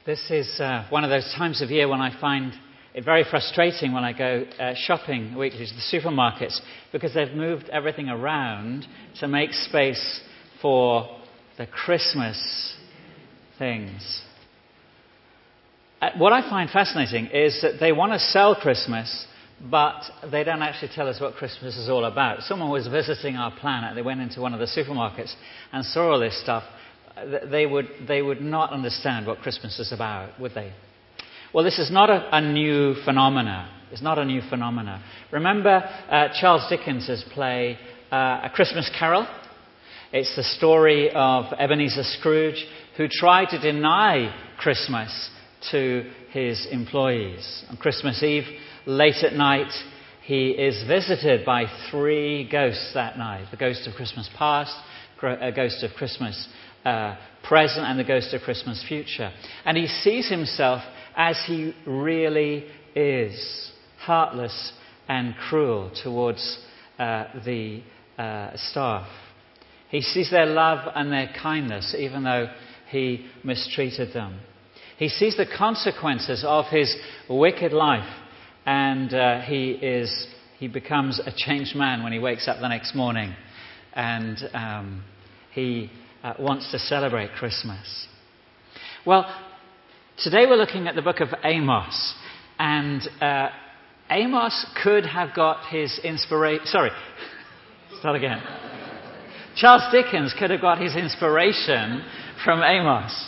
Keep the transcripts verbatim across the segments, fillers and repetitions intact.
This is uh, one of those times of year when I find it very frustrating when I go uh, shopping weekly to the supermarkets, because they've moved everything around to make space for the Christmas things. Uh, what I find fascinating is that they want to sell Christmas, but they don't actually tell us what Christmas is all about. Someone was visiting our planet. They went into one of the supermarkets and saw all this stuff. They would they would not understand what Christmas is about, would they? Well, this is not a, a new phenomena. It's not a new phenomena. Remember uh, Charles Dickens' play, uh, A Christmas Carol? It's the story of Ebenezer Scrooge, who tried to deny Christmas to his employees. On Christmas Eve, late at night, he is visited by three ghosts that night. The ghost of Christmas past, a ghost of Christmas uh, present, and the ghost of Christmas future. And he sees himself as he really is, heartless and cruel towards uh, the uh, staff. He sees their love and their kindness, even though he mistreated them. He sees the consequences of his wicked life, and uh, he is he becomes a changed man when he wakes up the next morning, and um, he uh, wants to celebrate Christmas. Well, today we're looking at the book of Amos, and uh, Amos could have got his inspiration. Sorry, start again. Charles Dickens could have got his inspiration from Amos,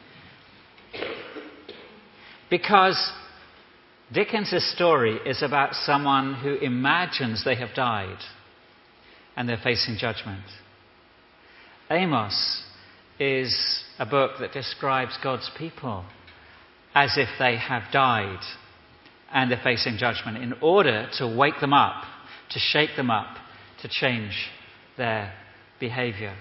because Dickens' story is about someone who imagines they have died and they're facing judgment. Amos is a book that describes God's people as if they have died and they're facing judgment, in order to wake them up, to shake them up, to change their behavior.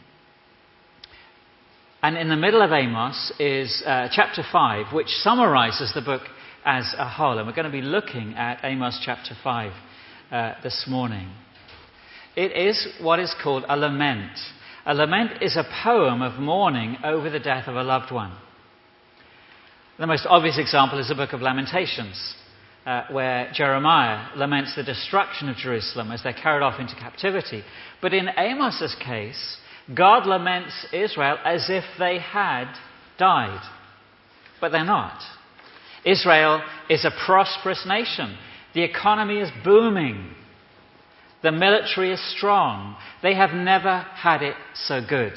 And in the middle of Amos is uh, chapter five, which summarizes the book as a whole. And we're going to be looking at Amos chapter five uh, this morning. It is what is called a lament. A lament is a poem of mourning over the death of a loved one. The most obvious example is the book of Lamentations, uh, where Jeremiah laments the destruction of Jerusalem as they're carried off into captivity. But in Amos's case, God laments Israel as if they had died. But they're not. Israel is a prosperous nation. The economy is booming. The military is strong. They have never had it so good.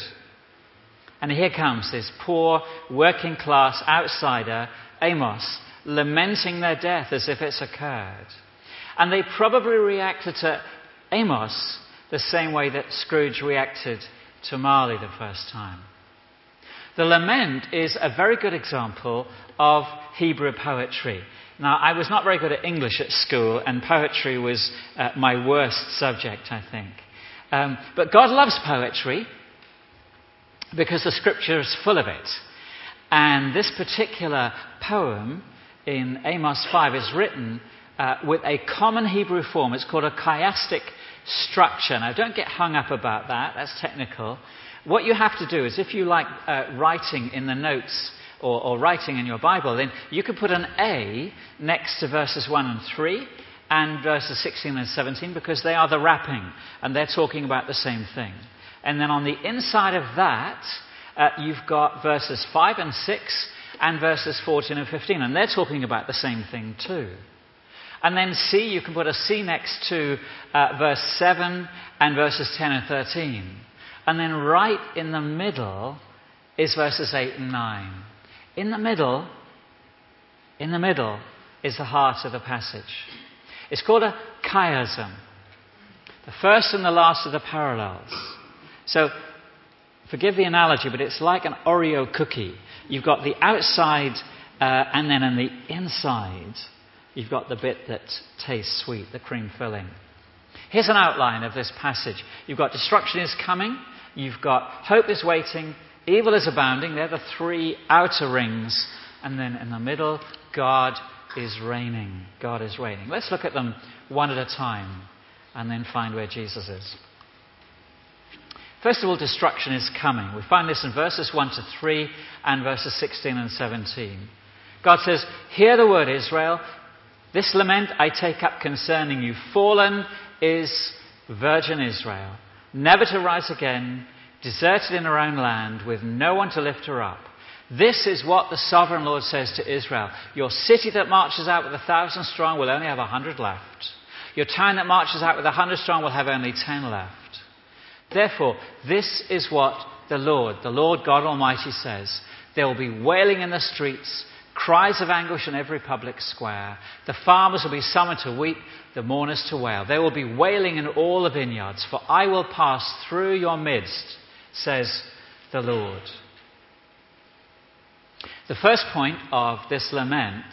And here comes this poor working class outsider, Amos, lamenting their death as if it's occurred. And they probably reacted to Amos the same way that Scrooge reacted to Marley the first time. The lament is a very good example of Hebrew poetry. Now, I was not very good at English at school, and poetry was uh, my worst subject, I think. Um, but God loves poetry because the Scripture is full of it. And this particular poem in Amos five is written uh, with a common Hebrew form. It's called a chiastic structure. Now, don't get hung up about that. That's technical. What you have to do is, if you like uh, writing in the notes or, or writing in your Bible, then you could put an A next to verses one and three and verses sixteen and seventeen, because they are the wrapping and they're talking about the same thing. And then on the inside of that, uh, you've got verses five and six and verses fourteen and fifteen, and they're talking about the same thing too. And then C, you can put a C next to uh, verse seven and verses ten and thirteen. And then right in the middle is verses eight and nine. In the middle, in the middle is the heart of the passage. It's called a chiasm. The first and the last are the parallels. So, forgive the analogy, but it's like an Oreo cookie. You've got the outside, uh, and then on the inside, you've got the bit that tastes sweet, the cream filling. Here's an outline of this passage. You've got destruction is coming. You've got hope is waiting. Evil is abounding. They're the three outer rings. And then in the middle, God is reigning. God is reigning. Let's look at them one at a time and then find where Jesus is. First of all, destruction is coming. We find this in verses one to three and verses sixteen and seventeen. God says, "Hear the word, Israel. This lament I take up concerning you. Fallen is virgin Israel, never to rise again, deserted in her own land, with no one to lift her up. This is what the sovereign Lord says to Israel. Your city that marches out with a thousand strong will only have a hundred left. Your town that marches out with a hundred strong will have only ten left. Therefore, this is what the Lord, the Lord God Almighty says. There will be wailing in the streets, cries of anguish in every public square. The farmers will be summoned to weep, the mourners to wail. There will be wailing in all the vineyards, for I will pass through your midst, says the Lord." The first point of this lament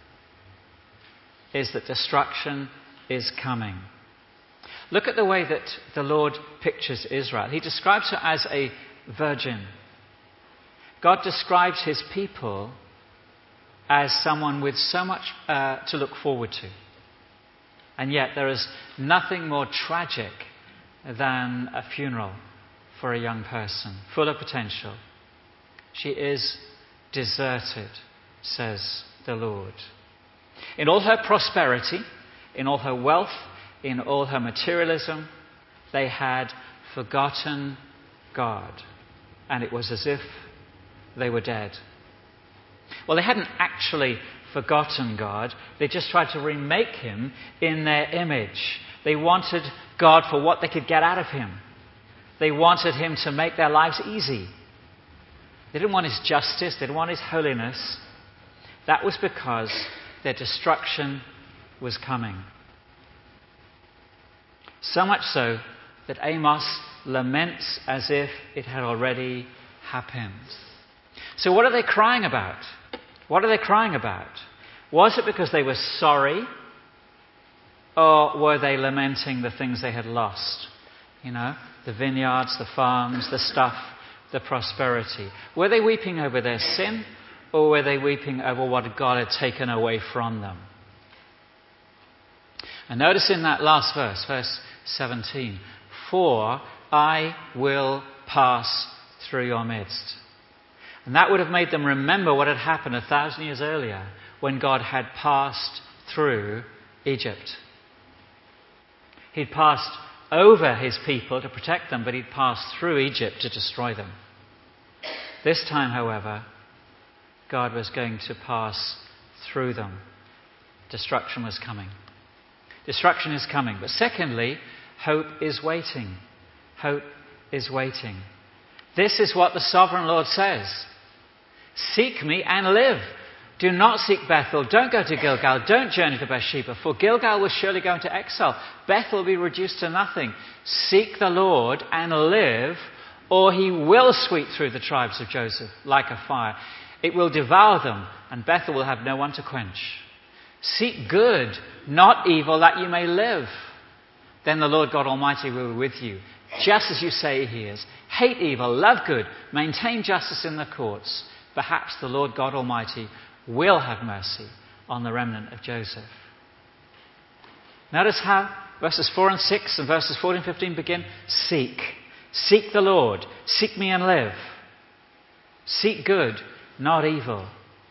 is that destruction is coming. Look at the way that the Lord pictures Israel. He describes her as a virgin. God describes his people as someone with so much uh, to look forward to. And yet there is nothing more tragic than a funeral for a young person, full of potential. She is deserted, says the Lord. In all her prosperity, in all her wealth, in all her materialism, they had forgotten God. And it was as if they were dead. Well, they hadn't actually forgotten God. They just tried to remake him in their image. They wanted God for what they could get out of him. They wanted him to make their lives easy. They didn't want his justice. They didn't want his holiness. That was because their destruction was coming. So much so that Amos laments as if it had already happened. So what are they crying about? What are they crying about? Was it because they were sorry? Or were they lamenting the things they had lost? You know, the vineyards, the farms, the stuff, the prosperity. Were they weeping over their sin? Or were they weeping over what God had taken away from them? And notice in that last verse, verse seventeen, "For I will pass through your midst." And that would have made them remember what had happened a thousand years earlier when God had passed through Egypt. He'd passed over his people to protect them, but he'd passed through Egypt to destroy them. This time, however, God was going to pass through them. Destruction was coming. Destruction is coming. But secondly, hope is waiting. Hope is waiting. This is what the sovereign Lord says. "Seek me and live. Do not seek Bethel. Don't go to Gilgal. Don't journey to Beersheba, for Gilgal will surely go into exile. Bethel will be reduced to nothing. Seek the Lord and live, or he will sweep through the tribes of Joseph like a fire. It will devour them, and Bethel will have no one to quench. Seek good, not evil, that you may live. Then the Lord God Almighty will be with you, just as you say he is. Hate evil, love good, maintain justice in the courts. Perhaps the Lord God Almighty will have mercy on the remnant of Joseph." Notice how verses four and six and verses fourteen and fifteen begin. Seek. Seek the Lord. Seek me and live. Seek good, not evil.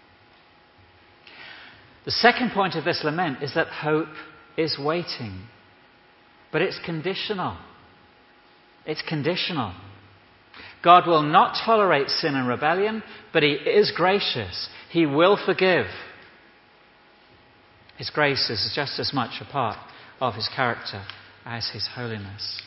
The second point of this lament is that hope is waiting. But it's conditional. It's conditional. God will not tolerate sin and rebellion, but he is gracious. He will forgive. His grace is just as much a part of his character as his holiness.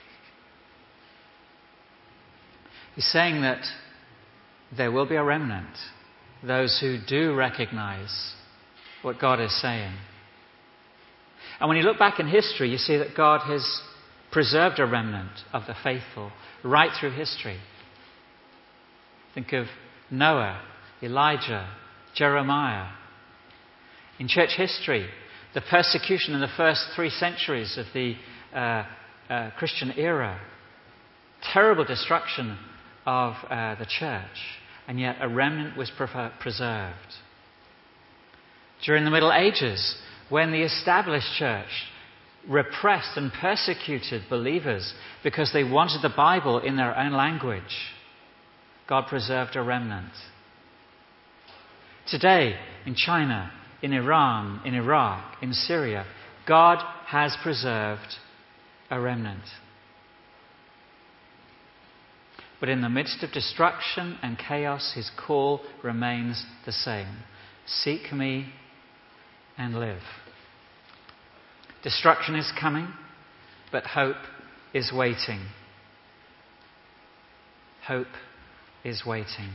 He's saying that there will be a remnant, those who do recognize what God is saying. And when you look back in history, you see that God has preserved a remnant of the faithful right through history. Think of Noah, Elijah, Jeremiah. In church history, the persecution in the first three centuries of the uh, uh, Christian era, terrible destruction of uh, the church, and yet a remnant was pre- preserved. During the Middle Ages, when the established church repressed and persecuted believers because they wanted the Bible in their own language. God preserved a remnant. Today, in China, in Iran, in Iraq, in Syria, God has preserved a remnant. But in the midst of destruction and chaos, his call remains the same. Seek me and live. Destruction is coming, but hope is waiting. Hope is waiting.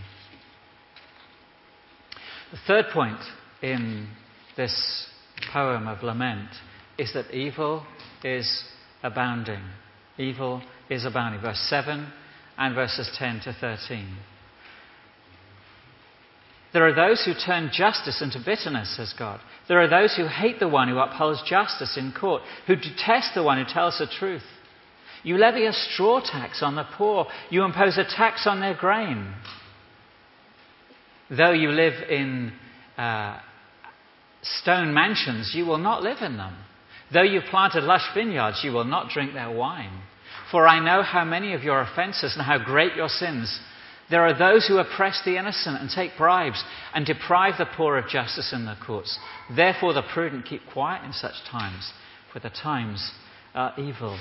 The third point in this poem of lament is that evil is abounding. Evil is abounding. Verse seven and verses ten to thirteen. There are those who turn justice into bitterness, says God. There are those who hate the one who upholds justice in court, who detest the one who tells the truth. You levy a straw tax on the poor. You impose a tax on their grain. Though you live in uh, stone mansions, you will not live in them. Though you planted lush vineyards, you will not drink their wine. For I know how many of your offences and how great your sins. There are those who oppress the innocent and take bribes and deprive the poor of justice in the courts. Therefore the prudent keep quiet in such times, for the times are evil.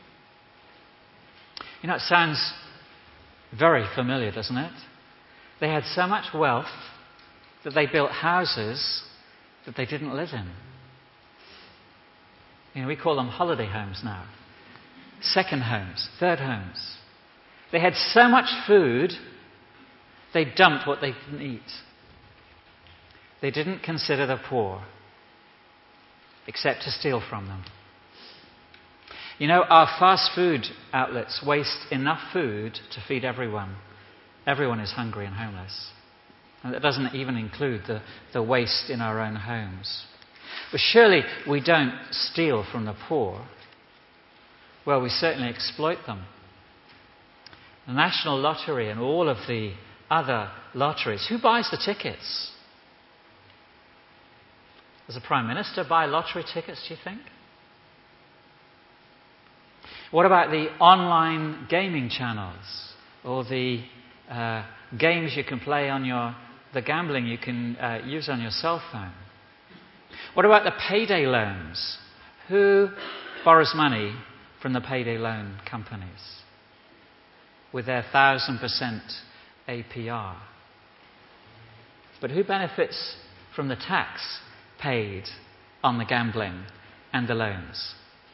You know, it sounds very familiar, doesn't it? They had so much wealth that they built houses that they didn't live in. You know, we call them holiday homes now. Second homes, third homes. They had so much food, they dumped what they didn't eat. They didn't consider the poor, except to steal from them. You know, our fast food outlets waste enough food to feed everyone. Everyone is hungry and homeless. And that doesn't even include the, the waste in our own homes. But surely we don't steal from the poor. Well, we certainly exploit them. The National Lottery and all of the other lotteries, who buys the tickets? Does the Prime Minister buy lottery tickets, do you think? What about the online gaming channels or the uh, games you can play on your, the gambling you can uh, use on your cell phone? What about the payday loans? Who borrows money from the payday loan companies with their one thousand percent A P R? But who benefits from the tax paid on the gambling and the loans?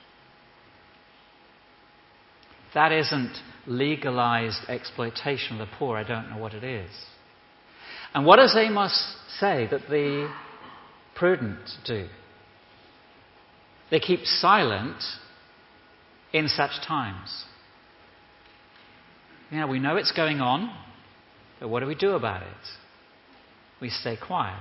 That isn't legalized exploitation of the poor. I don't know what it is. And what does Amos say that the prudent do? They keep silent in such times. You know, we know it's going on, but what do we do about it? We stay quiet.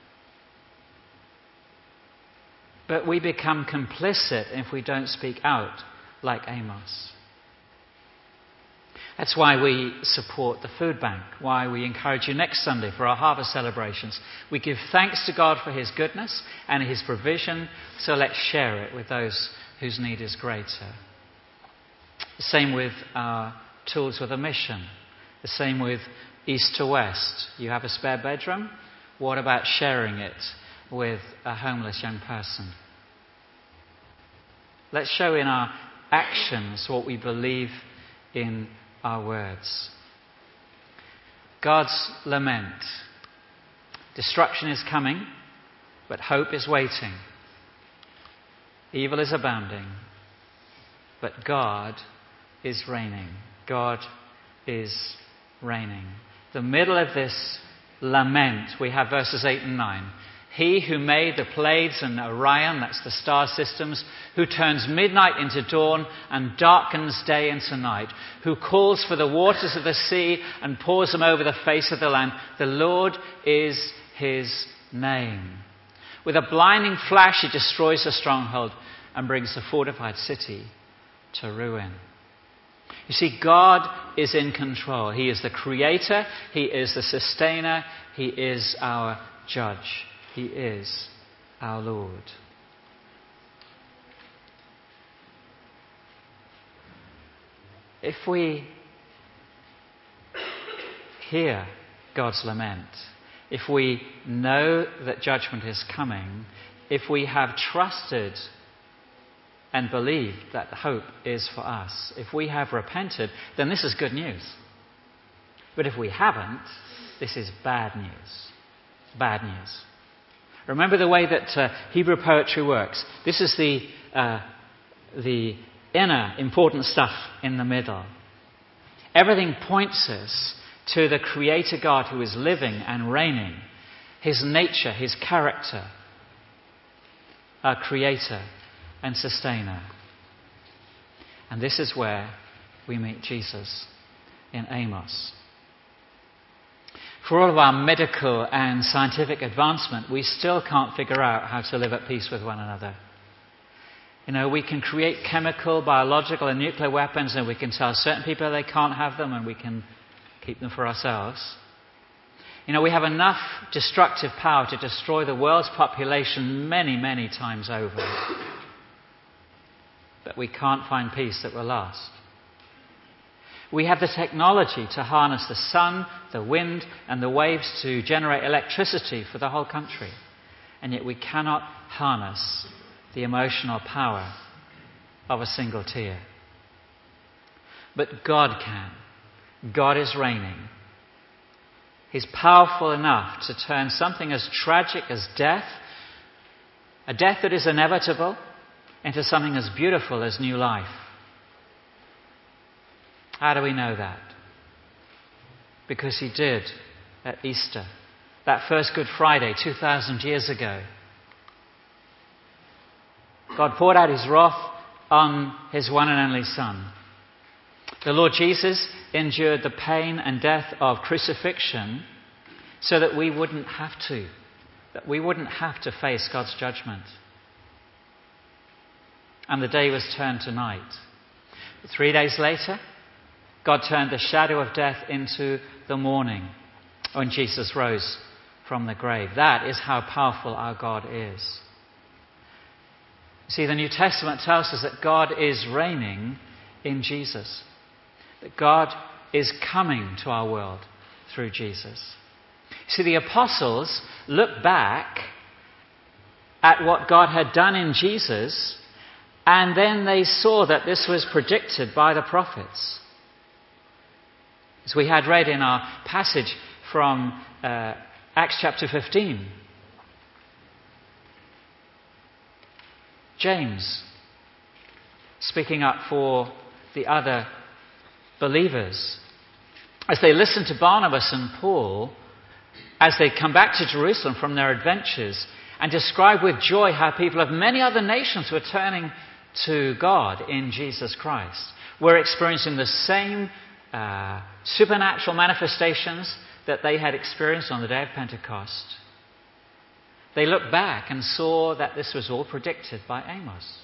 But we become complicit if we don't speak out like Amos. That's why we support the food bank, why we encourage you next Sunday for our harvest celebrations. We give thanks to God for his goodness and his provision, so let's share it with those whose need is greater. The same with our Tools with a Mission. The same with East to West. You have a spare bedroom? What about sharing it with a homeless young person? Let's show in our actions what we believe in our words. God's lament. Destruction is coming, but hope is waiting. Evil is abounding, but God is reigning. God is reigning. The middle of this lament, we have verses eight and nine. He who made the Pleiades and Orion, that's the star systems, who turns midnight into dawn and darkens day into night, who calls for the waters of the sea and pours them over the face of the land. The Lord is his name. With a blinding flash, he destroys a stronghold and brings the fortified city to ruin. You see, God is in control. He is the creator. He is the sustainer. He is our judge. He is our Lord. if we hear God's lament, if we know that judgment is coming, if we have trusted and believed that hope is for us, if we have repented, then this is good news. But if we haven't, this is bad news. Bad news. Remember the way that uh, Hebrew poetry works. This is the uh, the inner important stuff in the middle. Everything points us to the Creator God who is living and reigning, His nature, His character, our Creator and Sustainer. And this is where we meet Jesus in Amos. For all of our medical and scientific advancement, we still can't figure out how to live at peace with one another. You know, we can create chemical, biological and nuclear weapons, and we can tell certain people they can't have them, and we can keep them for ourselves. You know, we have enough destructive power to destroy the world's population many, many times over. But we can't find peace that will last. We have the technology to harness the sun, the wind, and the waves to generate electricity for the whole country. And yet we cannot harness the emotional power of a single tear. But God can. God is reigning. He's powerful enough to turn something as tragic as death, a death that is inevitable, into something as beautiful as new life. How do we know that? Because He did at Easter, that first Good Friday two thousand years ago. God poured out His wrath on His one and only Son. The Lord Jesus endured the pain and death of crucifixion so that we wouldn't have to, that we wouldn't have to face God's judgment. And the day was turned to night. But three days later, God turned the shadow of death into the morning when Jesus rose from the grave. That is how powerful our God is. See, the New Testament tells us that God is reigning in Jesus. That God is coming to our world through Jesus. See, the apostles looked back at what God had done in Jesus, and then they saw that this was predicted by the prophets. As we had read in our passage from uh, Acts chapter fifteen. James, speaking up for the other believers, as they listened to Barnabas and Paul, as they come back to Jerusalem from their adventures, and describe with joy how people of many other nations were turning to God in Jesus Christ, were experiencing the same uh, supernatural manifestations that they had experienced on the day of Pentecost. They looked back and saw that this was all predicted by Amos.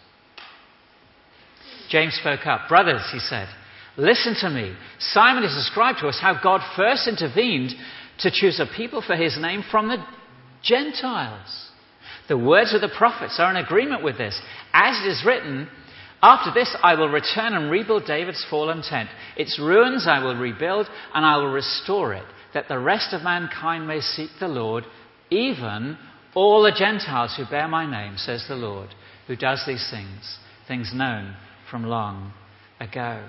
James spoke up. Brothers, he said, listen to me. Simon has described to us how God first intervened to choose a people for His name from the Gentiles. The words of the prophets are in agreement with this. As it is written, after this I will return and rebuild David's fallen tent. Its ruins I will rebuild, and I will restore it, that the rest of mankind may seek the Lord, even all the Gentiles who bear my name, says the Lord, who does these things, things known from long ago.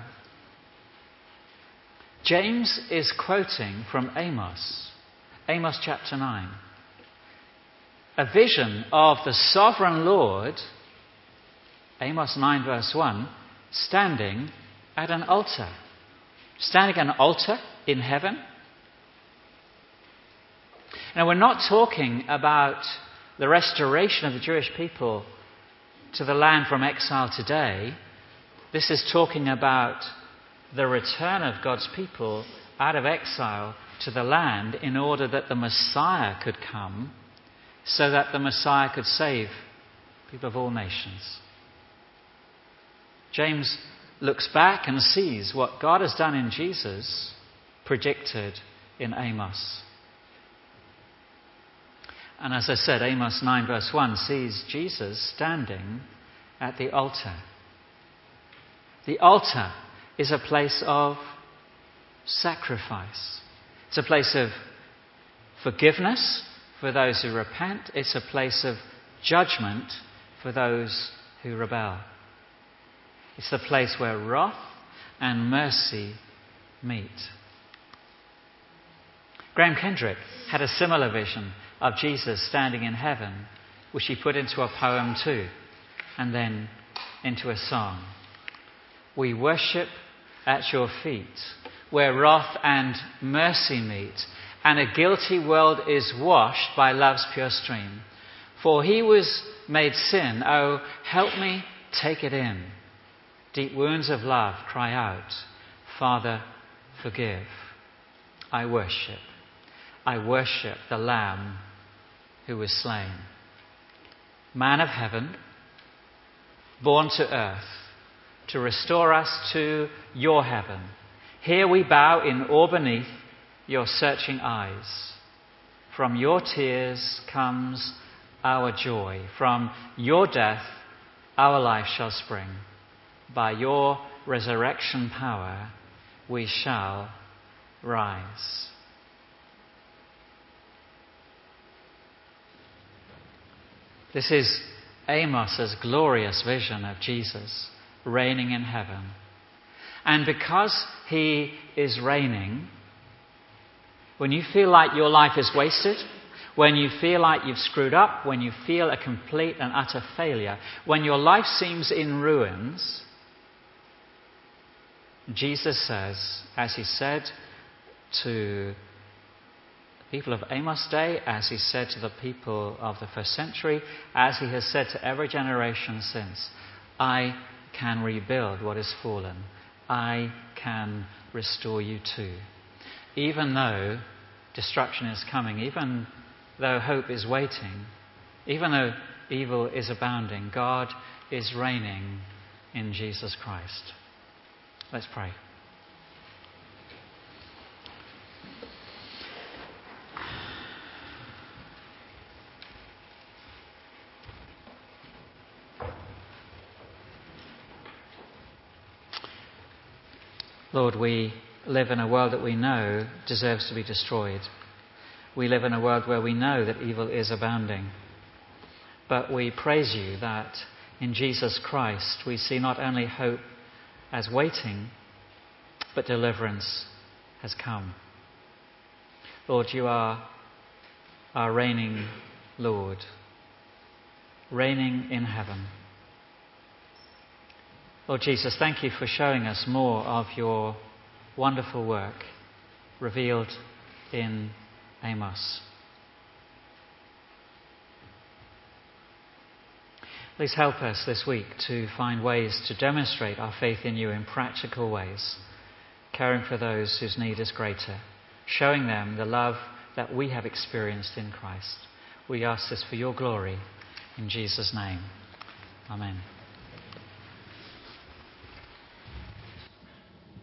James is quoting from Amos, Amos chapter nine. A vision of the sovereign Lord, Amos nine verse one, standing at an altar. Standing at an altar in heaven. Now, we're not talking about the restoration of the Jewish people to the land from exile today. This is talking about the return of God's people out of exile to the land in order that the Messiah could come, so that the Messiah could save people of all nations. James looks back and sees what God has done in Jesus, predicted in Amos. And as I said, Amos nine verse one sees Jesus standing at the altar. The altar is a place of sacrifice. It's a place of forgiveness for those who repent. It's a place of judgment for those who rebel. It's the place where wrath and mercy meet. Graham Kendrick had a similar vision of Jesus standing in heaven, which he put into a poem too, and then into a song. We worship at your feet, where wrath and mercy meet, and a guilty world is washed by love's pure stream. For he was made sin, oh, help me take it in. Deep wounds of love cry out, Father, forgive. I worship. I worship the Lamb who was slain. Man of heaven, born to earth, to restore us to your heaven. Here we bow in awe beneath your searching eyes. From your tears comes our joy. From your death, our life shall spring. By your resurrection power, we shall rise. This is Amos's glorious vision of Jesus reigning in heaven. And because he is reigning, when you feel like your life is wasted, when you feel like you've screwed up, when you feel a complete and utter failure, when your life seems in ruins, Jesus says, as he said to the people of Amos' day, as he said to the people of the first century, as he has said to every generation since, I can rebuild what is fallen. I can restore you too. Even though destruction is coming, even though hope is waiting, even though evil is abounding, God is reigning in Jesus Christ. Let's pray. Lord, we live in a world that we know deserves to be destroyed. We live in a world where we know that evil is abounding. But we praise you that in Jesus Christ we see not only hope as waiting, but deliverance has come. Lord, you are our reigning Lord, reigning in heaven. Lord Jesus, thank you for showing us more of your wonderful work revealed in Amos. Please help us this week to find ways to demonstrate our faith in you in practical ways, caring for those whose need is greater, showing them the love that we have experienced in Christ. We ask this for your glory, in Jesus' name. Amen.